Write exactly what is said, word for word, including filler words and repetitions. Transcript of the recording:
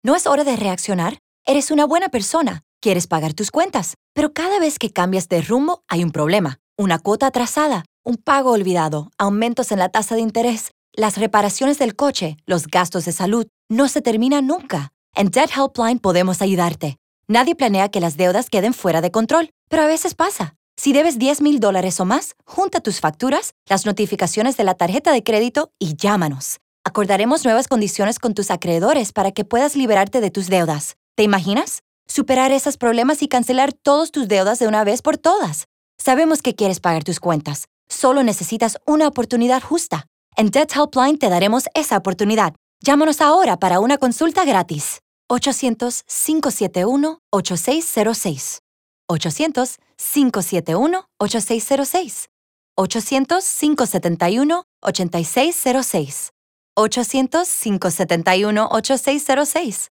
¿No es hora de reaccionar? Eres una buena persona, quieres pagar tus cuentas, pero cada vez que cambias de rumbo hay un problema. Una cuota atrasada, un pago olvidado, aumentos en la tasa de interés, las reparaciones del coche, los gastos de salud, no se terminan nunca. En Debt Helpline podemos ayudarte. Nadie planea que las deudas queden fuera de control, pero a veces pasa. Si debes diez mil dólares o más, junta tus facturas, las notificaciones de la tarjeta de crédito y llámanos. Acordaremos nuevas condiciones con tus acreedores para que puedas liberarte de tus deudas. ¿Te imaginas? Superar esos problemas y cancelar todas tus deudas de una vez por todas. Sabemos que quieres pagar tus cuentas. Solo necesitas una oportunidad justa. En Debt Helpline te daremos esa oportunidad. Llámanos ahora para una consulta gratis. ochocientos, cinco siete uno, ocho seis cero seis. ochocientos, cinco siete uno, ocho seis cero seis. ochocientos, cinco siete uno, ocho seis cero seis. ochocientos, cinco siete uno, ocho seis cero seis.